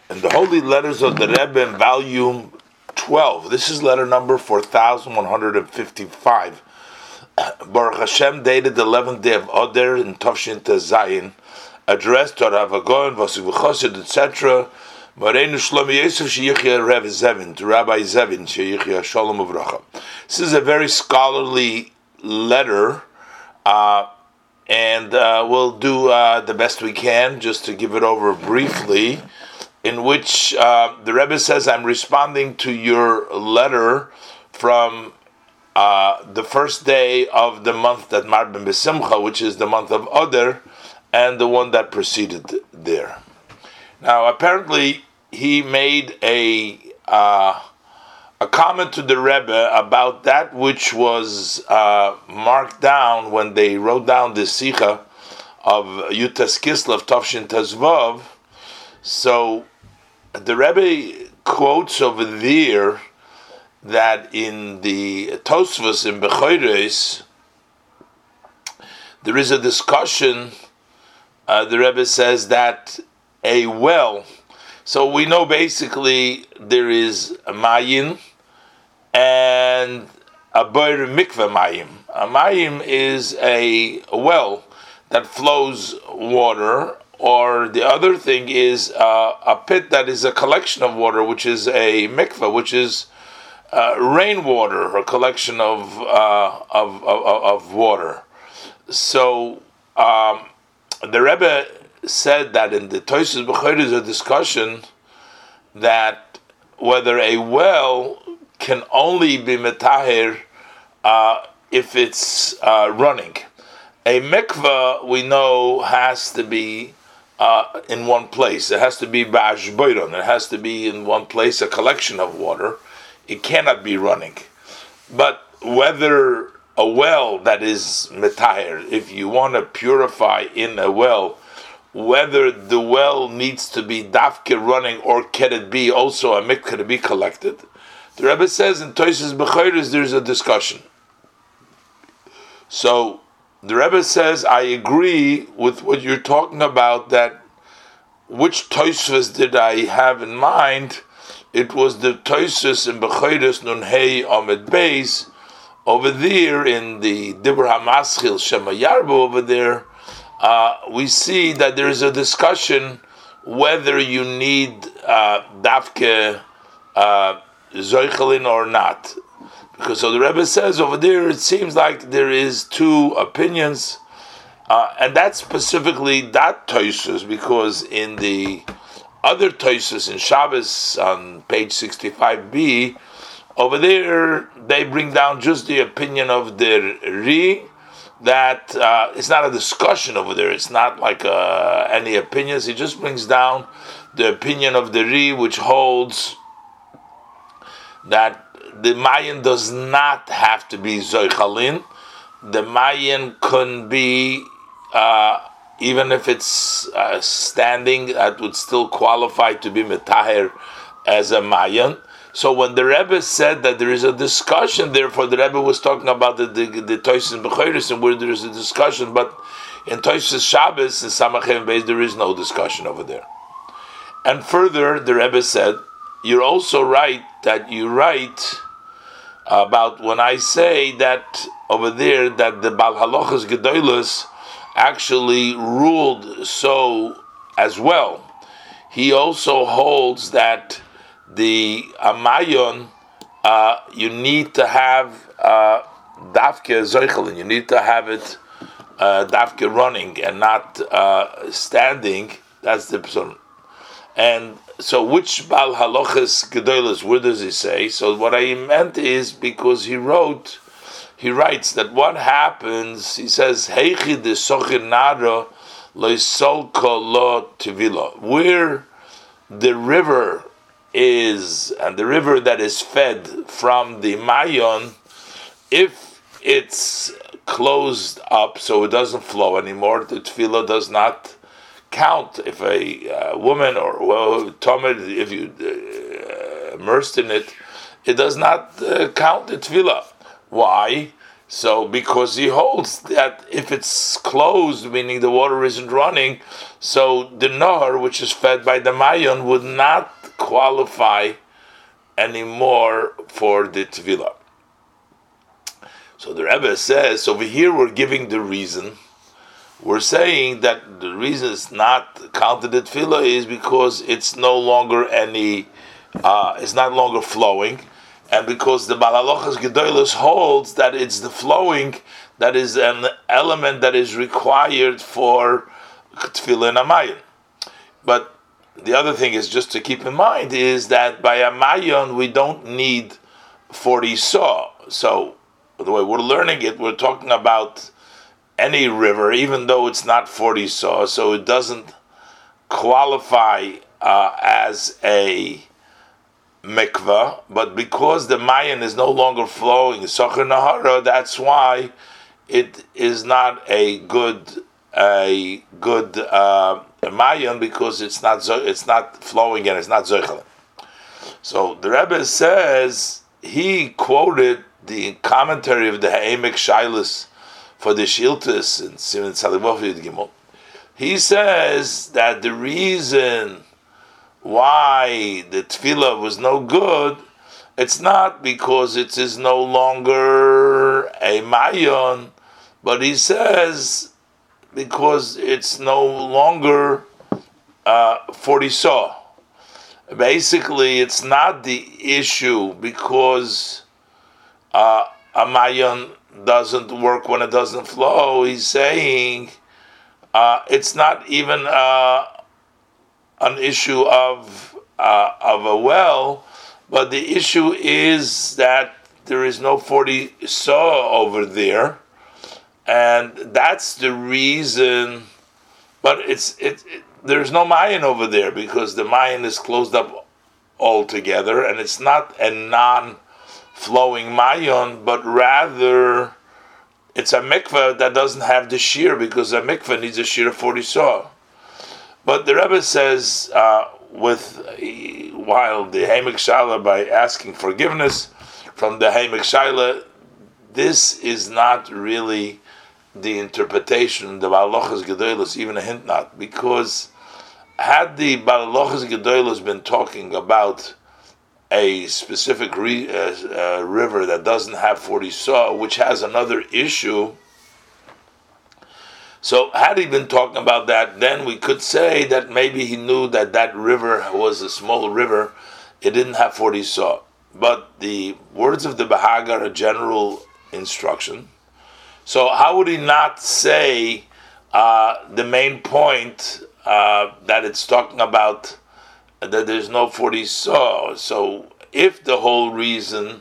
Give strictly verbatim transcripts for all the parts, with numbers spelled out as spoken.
in the Holy Letters of the Rebbe in volume twelve. This is letter number four thousand one hundred fifty-five. Baruch Hashem, dated the eleventh day of Adar in Tafshin Zayin, addressed to Rav Agon, Vasik V'chosid, et cetera. Moreinu Shlomi Yosef Sheyichya Rav Zevin, to Rabbi Zevin Sheyichya Shalom Uvracha. This is a very scholarly letter, uh, and uh, we'll do uh, the best we can just to give it over briefly, in which uh, the Rebbe says, I'm responding to your letter from uh, the first day of the month that Marbin B'Simcha, which is the month of Adar, and the one that preceded there. Now, apparently, he made a uh, a comment to the Rebbe about that which was uh, marked down when they wrote down the Sikha of Yutas Kislev Tafshin Tezvav. So the Rebbe quotes over there that in the Tosfos in Bechoros there is a discussion. Uh, the Rebbe says that a well. So we know basically there is a mayin and a boir mikveh mayim. A mayim is a well that flows water, or the other thing is uh, a pit that is a collection of water, which is a mikveh, which is uh, rainwater, a collection of, uh, of, of of water. So um, the Rebbe said that in the Tosfos B'choros is a discussion that whether a well can only be metaher uh, if it's uh, running. A mikveh, we know, has to be uh, in one place. It has to be ba'ashboiron. It has to be in one place, a collection of water. It cannot be running. But whether a well that is metaher, if you want to purify in a well, whether the well needs to be dafke running, or can it be also a mikveh to be collected, the Rebbe says in Tosfos B'choros there's a discussion. So the Rebbe says, I agree with what you're talking about, that which Tosfos did I have in mind? It was the Tosfos in B'choros Nun Hey Amud Beis, over there in the Dibur HaMaschil Shema Yarbo over there. Uh, we see that there is a discussion whether you need uh, dafke uh, zoichelin or not. Because so the Rebbe says over there, it seems like there is two opinions, uh, and that's specifically that Tosfos, because in the other Tosfos in Shabbos on page sixty-five b, over there they bring down just the opinion of the Ri, that uh, it's not a discussion over there. It's not like uh, any opinions. He just brings down the opinion of the Ri, which holds that the Mayan does not have to be Zoichalin. The Mayan can be, uh, even if it's uh, standing, that would still qualify to be Metaher as a Mayan. So when the Rebbe said that there is a discussion, therefore the Rebbe was talking about the the, the Tosfos B'choros and where there is a discussion, but in Tosfos Shabbos and Samachem Beis there is no discussion over there. And further, the Rebbe said, you're also right that you write about when I say that over there that the Bal Halachas Gedolos actually ruled so as well. He also holds that the amayon, uh, you need to have uh, dafke zoichelin. You need to have it uh, dafke running and not uh, standing. That's the person. And so, which bal halachas gedolos? Where does he say? So, what I meant is because he wrote, he writes that what happens. He says, "Heichi de socher naro loisolko lo tivilo." Where the river is, and the river that is fed from the Mayon, if it's closed up so it doesn't flow anymore, the tefillah does not count. If a uh, woman or well, Tomid, if you uh, immersed in it, it does not uh, count the tefillah. Why? So because he holds that if it's closed, meaning the water isn't running, so the Nahar, which is fed by the Mayon, would not qualify anymore for the Tefillah. So the Rebbe says, over here we're giving the reason. We're saying that the reason it's not counted the Tefillah is because it's no longer any, uh, it's not longer flowing, and because the Baal Halochos Gedolos holds that it's the flowing that is an element that is required for Tefillah and Amayon. But the other thing is just to keep in mind is that by Amayon we don't need forty saw. So the way we're learning it, we're talking about any river, even though it's not forty saw, so it doesn't qualify uh, as a mikvah, but because the mayan is no longer flowing, socher nahara, that's why it is not a good a good uh, mayan, because it's not it's not flowing and it's not zochel. So the Rebbe says, he quoted the commentary of the Ha'emek Shailis for the Shiltus and Siman Salibov Yud Gimel. He says that the reason why the tefillah was no good, it's not because it is no longer a mayon, but he says because it's no longer uh, forty saw. Basically, it's not the issue because uh, a mayon doesn't work when it doesn't flow. He's saying uh, it's not even uh, an issue of uh, of a well, but the issue is that there is no forty saw over there, and that's the reason. But it's it, it there's no mayan over there because the mayan is closed up altogether, and it's not a non-flowing mayan, but rather it's a mikveh that doesn't have the shear, because a mikveh needs a shear of forty saw. But the Rebbe says, uh, with while the Ha'emek Shaila, by asking forgiveness from the Ha'emek Shaila, this is not really the interpretation, the Baal Halochos Gedolos, even a hint not, because had the Baal Halochos Gedolos been talking about a specific re, uh, uh, river that doesn't have forty saw, which has another issue, so had he been talking about that, then we could say that maybe he knew that that river was a small river, it didn't have forty saw. But the words of the Bahag are a general instruction. So how would he not say uh, the main point uh, that it's talking about, that there's no forty saw? So if the whole reason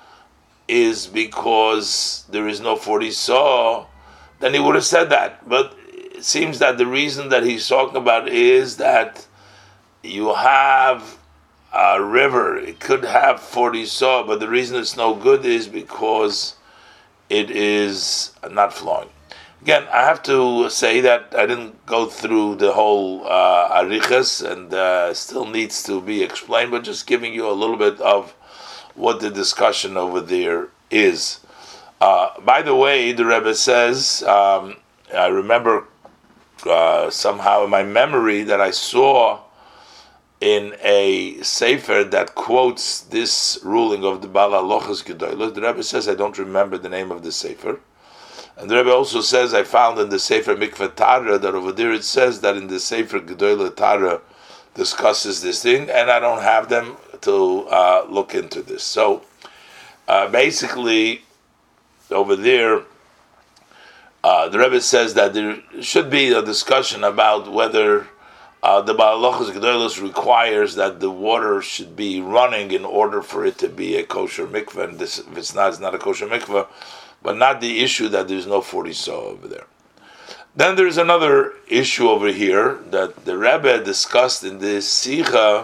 is because there is no forty saw, then he would have said that. But it seems that the reason that he's talking about is that you have a river, it could have forty saw, but the reason it's no good is because it is not flowing. Again, I have to say that I didn't go through the whole uh, arichas, and uh, still needs to be explained, but just giving you a little bit of what the discussion over there is. Uh, by the way, the Rebbe says, um, I remember uh, somehow in my memory that I saw in a sefer that quotes this ruling of the Baal Halochos Gedolos. The Rebbe says, I don't remember the name of the sefer. And the Rebbe also says, I found in the sefer Mikveh Tara that over there it says that in the sefer Gedolah Tara discusses this thing, and I don't have them to uh, look into this. So uh, basically, over there, uh, the Rebbe says that there should be a discussion about whether uh, the Baal Halochos Gedolos requires that the water should be running in order for it to be a kosher mikveh, and this, if it's not, it's not a kosher mikveh, but not the issue that there's no forty saw over there. Then there's another issue over here that the Rebbe discussed in this Sikha,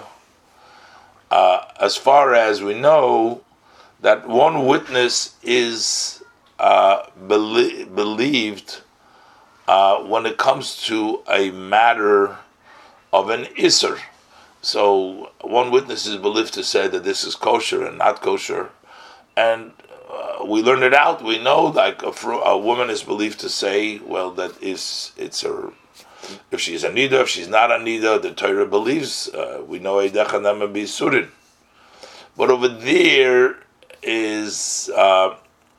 uh, as far as we know, that one witness is uh, belie- believed uh, when it comes to a matter of an Isser. So one witness is believed to say that this is kosher and not kosher, and uh, we learn it out. We know, like a, a woman is believed to say, well, that is it's her. If she's a nida, if she's not a nida, the Torah believes. Uh, we know eidecha nama b'isurin. But over there is uh,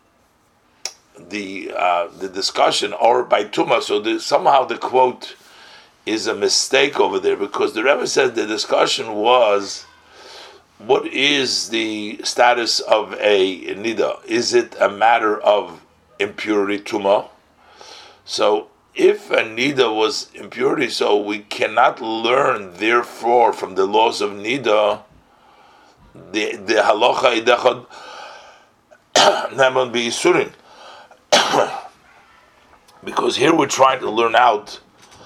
the uh, the discussion, or by tuma. So the, somehow the quote is a mistake over there, because the Rebbe says the discussion was, what is the status of a nida? Is it a matter of impurity, tuma? So if a nida was impurity, so we cannot learn, therefore, from the laws of nida, the the halacha idechad naman b'isurin, because here we're trying to learn out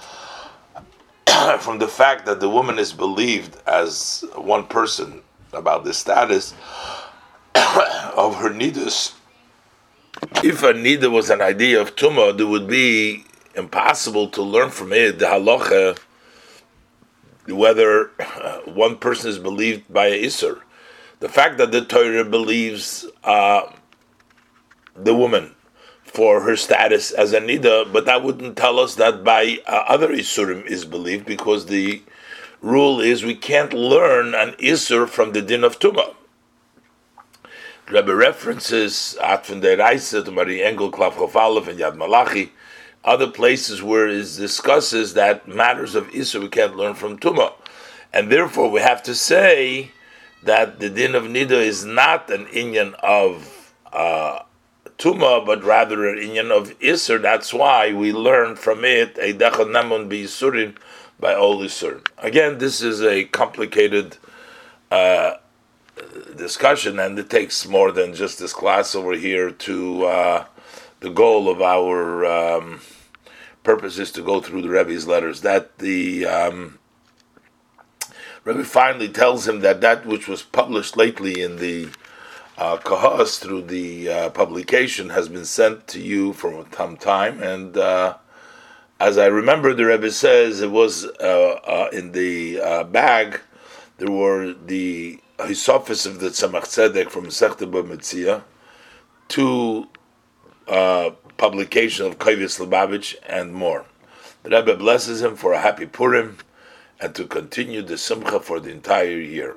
from the fact that the woman is believed as one person about the status of her nidas. If a nida was an idea of tumah, it would be impossible to learn from it the halacha whether one person is believed by a isur. The fact that the Torah believes uh, the woman for her status as a nida, but that wouldn't tell us that by uh, other isurim is believed, because the rule is we can't learn an isur from the din of tumah. Rebbe references Atfin de Reise to Marie Engel, Klav Chof Aleph, and Yad Malachi, other places where it discusses that matters of isur we can't learn from tumah, and therefore we have to say that the din of nida is not an inyan of uh, Tuma, but rather an inyan of Isser. That's why we learn from it Eidecha Namun B'Yisurin by all Isur. Again, this is a complicated uh, discussion, and it takes more than just this class over here to uh, the goal of our um, purpose is to go through the Rebbe's letters. That the um, Rebbe finally tells him that that which was published lately in the Uh, Kahas through the uh, publication has been sent to you for some time, and uh, as I remember, the Rebbe says it was uh, uh, in the uh, bag. There were the Hisofis of the Tzemach Tzedek from Sechta B'Metzia, two uh, publication of Kovetz Lubavitch, and more. The Rebbe blesses him for a happy Purim and to continue the Simcha for the entire year.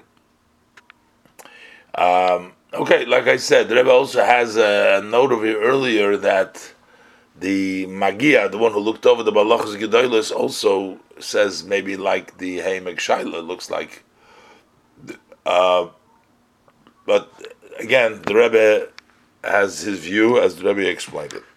Um, Okay, like I said, the Rebbe also has a note over here earlier that the Magia, the one who looked over the Balachas Gedolos, also says maybe like the Heimek Shaila, looks like. Uh, but again, the Rebbe has his view as the Rebbe explained it.